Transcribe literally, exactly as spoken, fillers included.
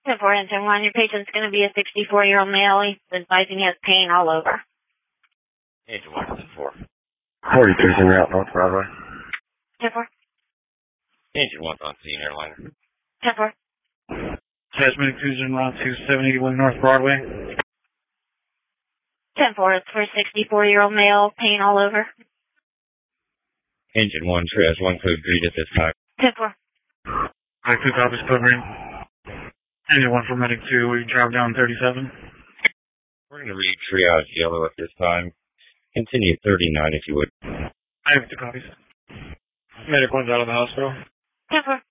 ten four, engine one, your patient's going to be a sixty-four-year-old male. He's advising he has pain all over. Engine one, ten four. forty-three en route North Broadway. ten four. Engine one's on scene, airliner. ten four. Tasmanic two's en route to seven eighty-one North Broadway. ten four, it's for a sixty-four-year-old male, pain all over. Engine one, Triage one, code three at this time. ten four. Alright, two copies, code green. Engine one for medic two, we drive down thirty-seven. We're going to read triage yellow at this time. Continue at thirty-nine if you would. I have two copies. Medic one's out of the hospital. ten four.